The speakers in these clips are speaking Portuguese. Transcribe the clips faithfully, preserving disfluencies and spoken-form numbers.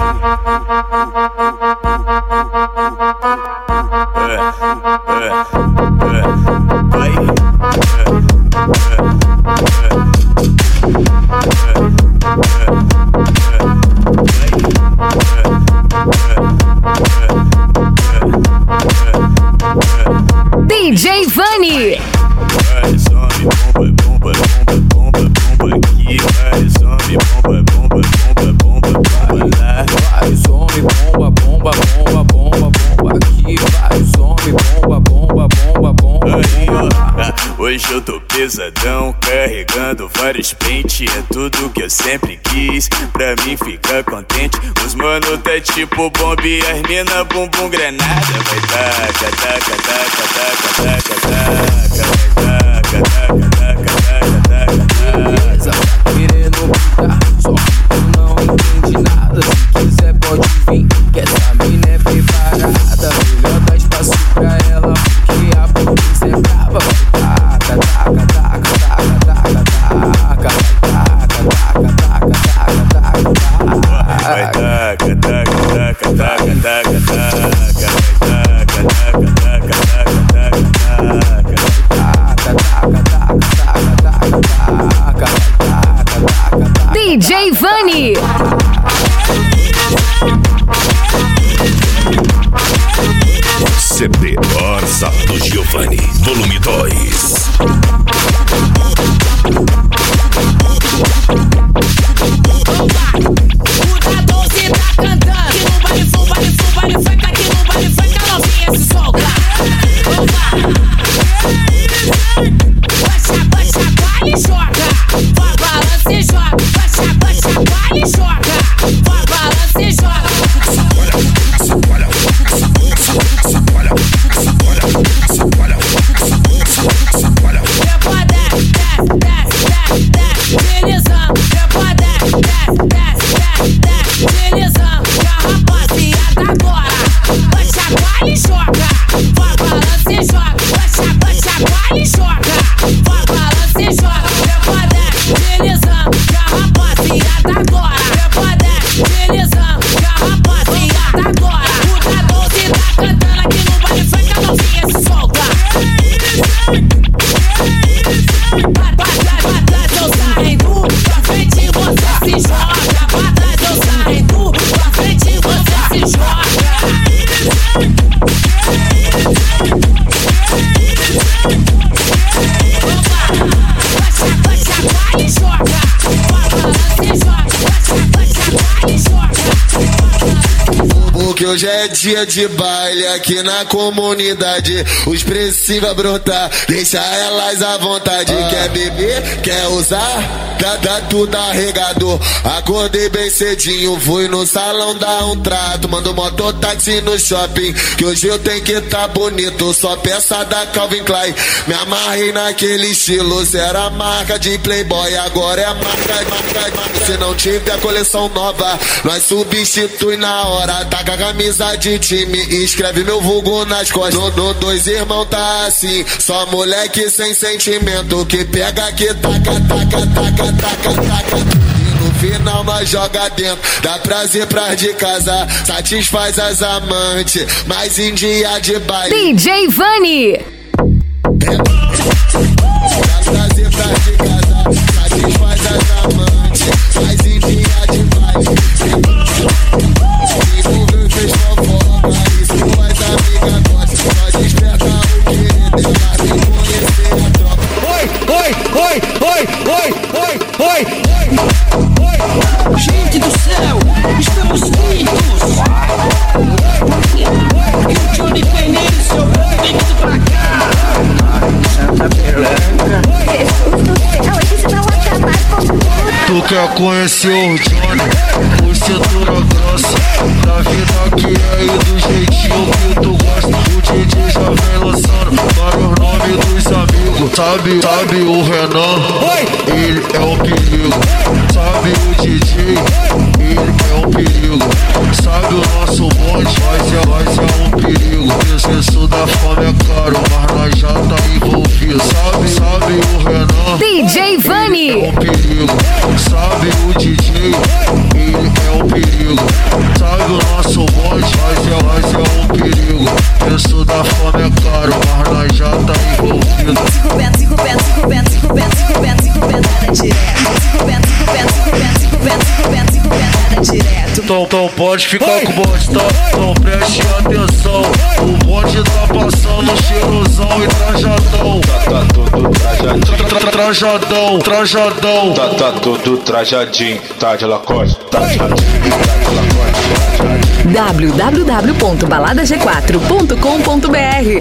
D J Vani. Hoje eu tô pesadão, carregando vários pentes. É tudo que eu sempre quis, pra mim ficar contente. Os mano tá tipo bomba e as mina bumbum granada. Vai taca, taca, taca, taca, taca, taca. Vai taca, taca, taca, taca, taca. Beleza, tá querendo brincar, só que tu não entende nada. Se quiser pode vir, que essa mina é preparada. Melhor dar espaço pra ela, porque a polícia é brava. Taca, taca, taca, taca, taca, taca. Taca, taca, taca, taca, taca. Vai taca, taca, taca, taca, taca, taca. Vai taca, taca, taca, taca, taca, taca. Taca, taca, taca, taca, taca, taca. D J Vani. C D Orsa do Giovanni, volume dois. O doze tá cantando. Que no baile full, baile full, baile funk. Aqui no baile funk a novinha se solta. Baixa, baixa, baile joga. Vai, balança e joga. Baixa, baixa, baile joga. Vai, balança e joga. Que hoje é dia de baile aqui na comunidade. Os precinhos vai brotar, deixa elas à vontade. ah. Quer beber, quer usar, dá, dá tudo arregador. Acordei bem cedinho, fui no salão dar um trato. Mando mototáxi no shopping, que hoje eu tenho que tá bonito. Só peça da Calvin Klein, me amarrei naquele estilo. Era marca de Playboy, agora é marca, marca, marca. Se não tiver coleção nova, nós substitui na hora. Taca a camisa de time, escreve meu vulgo nas costas. No, no dois irmão tá assim, só moleque sem sentimento. Que pega, que taca, taca, taca, taca, taca. E no final nós joga dentro, dá prazer pras de casa, satisfaz as amantes, mas em dia de baile D J Vani. dá prazer pras de casa, satisfaz as amantes, mas em dia de baile fez fofoca, isso faz amiga nossa. Nós desperta o querer dela, sem conhecer a tropa. Oi, oi, oi, oi, oi, oi, oi, oi. Gente do céu, estamos fritos. E o Johnny Peneiro, seu boi, vem pra cá. Santa Pelanca. Jesus do céu, isso não acaba com tudo. Tu quer conhecer o Johnny, por cintura grossa, da vida que é e do jeitinho que tu gosta. O D J já vem lançando vários nomes dos amigos. Sabe, sabe o Renan, ele é um perigo. Sabe o D J, ele é um perigo. Sabe o nosso bonde, mas é, mas é um perigo. Isso da fome é caro, mas nós já tá envolvido. Sabe, sabe o Renan, D J Vani. é um perigo. Sabe o D J, ele é um perigo. comigo, nosso bonde, nós é, nós é um perigo. Preço da fome é caro, mas nós já tá envolvido. Cinco pé, cinco pé, cinco pé, cinco pé, cinco pé, cinco pé, nada direto. Cinco pé, cinco pé, cinco pé, cinco pé, cinco pé, cinco pé, nada direto. Então, então pode ficar com o bonde, tá? Então preste atenção. O bonde tá passando cheirosão e trajadão. Tá, tá tudo trajadinho. Tra, tra, trajadão, trajadão. Tá, tá tudo trajadinho. Tá de Lacoste, tá de Lacoste, tá de Lacoste. w w w ponto balada g quatro ponto com ponto b r.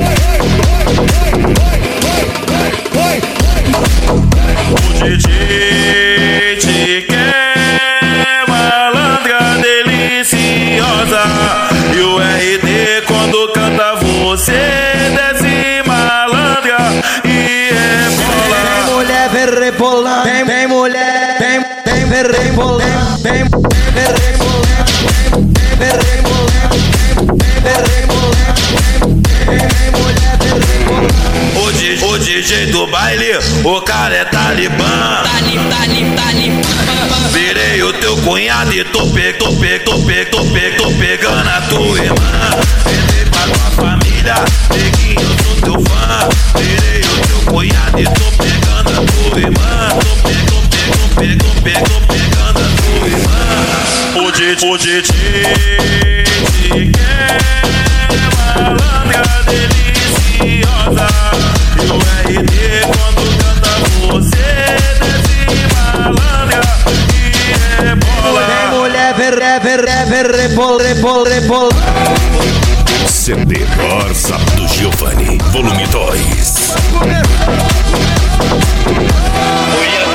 O D J te quer, malandra deliciosa. E o R D quando canta você desce malandra e rebola. Tem mulher vem rebolar, tem, tem mulher, tem, tem vem rebolar, tem, tem vem rebolar, tem, tem vem rebolar, tem, tem vem rebolar, tem, tem mulher vem rebolar. O D J, o D J do baile, o cara é talibã. Talib, talib, talib. Virei o teu cunhado e tô pe, tô pe, tô pe, tô pe, tô pegando a tua irmã. Entrei pra tua família, neguinho, eu sou teu fã. Virei o teu cunhado e tô pegando a tua irmã. Tô pe, tô pe, tô pe, tô pe, tô pegando a tua irmã. O D J, o D J te quer, malandra deliciosa. E o R D quando canta você desce malandra e rebola. Tem mulher vem vem vem rebola, rebola, rebola. C D Barça do Giovanni, volume dois. Oi,